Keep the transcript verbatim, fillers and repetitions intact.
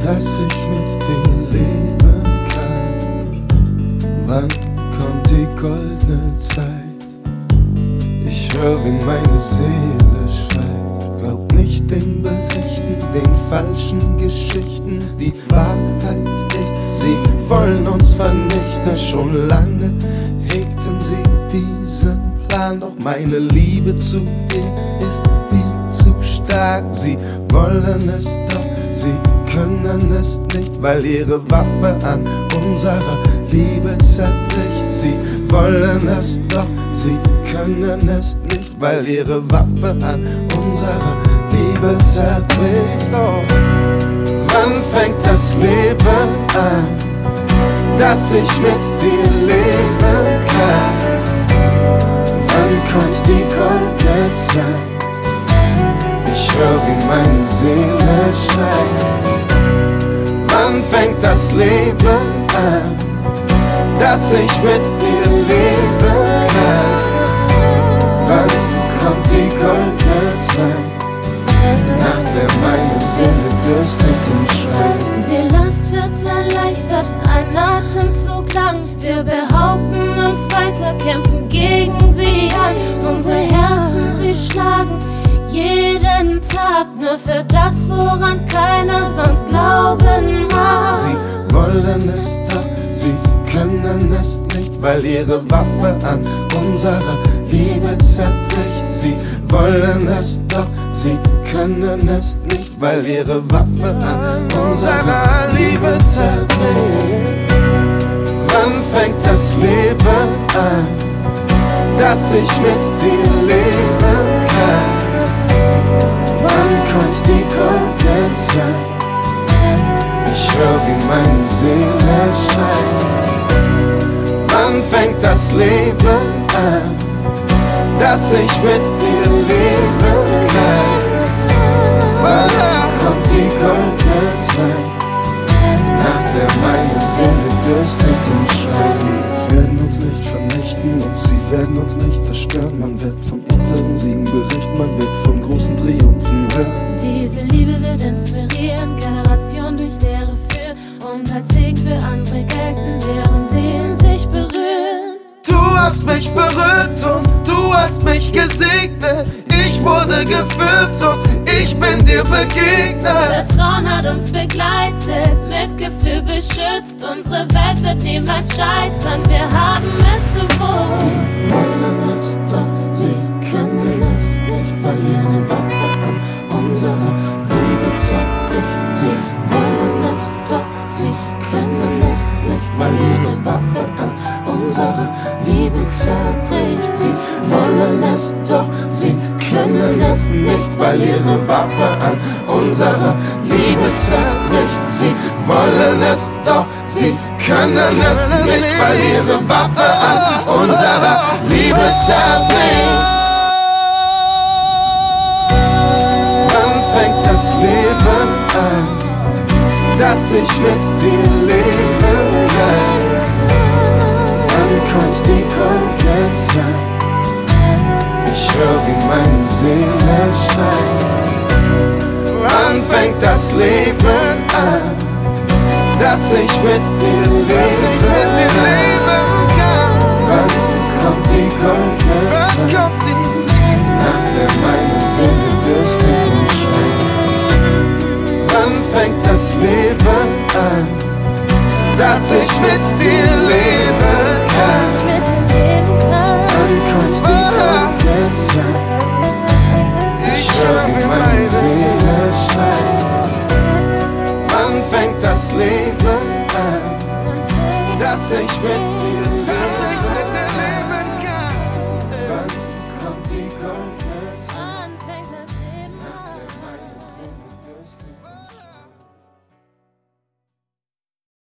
dass ich mit dir leben kann. Wann kommt die goldene Zeit? Ich höre, wie meine Seele schreit. Glaub nicht den Berichten, den falschen Geschichten. Die Wahrheit ist, sie wollen uns vernichten. Schon lange hegten sie diesen Plan, doch meine Liebe zu dir ist viel zu stark. Sie wollen es doch, sie können es nicht, weil ihre Waffe an unserer Liebe zerbricht. Sie wollen es doch, sie können es nicht, weil ihre Waffe an unserer Liebe zerbricht. Oh, wann fängt das Leben an, dass ich mit dir leben kann? Wann kommt die goldene Zeit? Ich höre, wie meine Seele schreit. Wann fängt das Leben an, dass ich mit dir leben kann? Wann kommt die goldene Zeit, nach der meine Seele dürstet und schreit? Die Last wird erleichtert, ein Atemzug lang. Wir behaupten uns weiter, kämpfen gegen sie an. Unsere Herzen, sie schlagen jeden Tag nur für das, woran keiner sonst glauben mag. Sie wollen es doch, sie können es nicht, weil ihre Waffe an unserer Liebe zerbricht. Sie wollen es doch, sie können es nicht, weil ihre Waffe an unserer Liebe zerbricht. Wann fängt das Leben an, dass ich mit dir leben kann? Wann kommt die goldene Zeit? Ich höre, wie meine Seele schreit. Wann fängt das Leben an, dass ich mit dir leben kann? Wann kommt die goldene Zeit, nach der meine Seele dürstet und schreit? Sie werden uns nicht vernichten und sie werden uns nicht zerstören. Man wird von unseren Siegen berichten, man wird von großen Triumphen hören. Diese Liebe wird inspirieren, Generation durch deren für und als Segen für andere gelten, deren Seelen sich berühren. Du hast mich berührt und du hast mich gesegnet. Ich wurde geführt und ich bin dir begegnet. Vertrauen hat uns begleitet, Mitgefühl beschützt. Unsere Welt wird niemals scheitern, wir haben es gewusst. Sie wollen es doch, sie können es nicht, weil ihre Waffe an unserer Liebe zerbricht. Sie wollen es doch, sie können es nicht, weil ihre Waffe an unserer Liebe zerbricht. Sie wollen es doch, sie können es nicht, weil ihre Waffe an unserer Liebe zerbricht. Sie wollen es doch, sie können es nicht, weil ihre Waffe an unserer Liebe zerbricht. Wann fängt das Leben an, dass ich mit dir leben kann? Wann kommt die goldene Zeit? Ich höre, wie meine Seele schreit. Wann fängt das Leben an, dass ich mit dir leben kann? Wann kommt die goldene Zeit, nach der meine Seele dürstet und schreit? Wann fängt das Leben an, dass ich mit dir leben kann? Wann kommt die goldene Zeit? Ich höre, wie meine Seele schreit. Wann fängt das Leben an, dass ich mit dir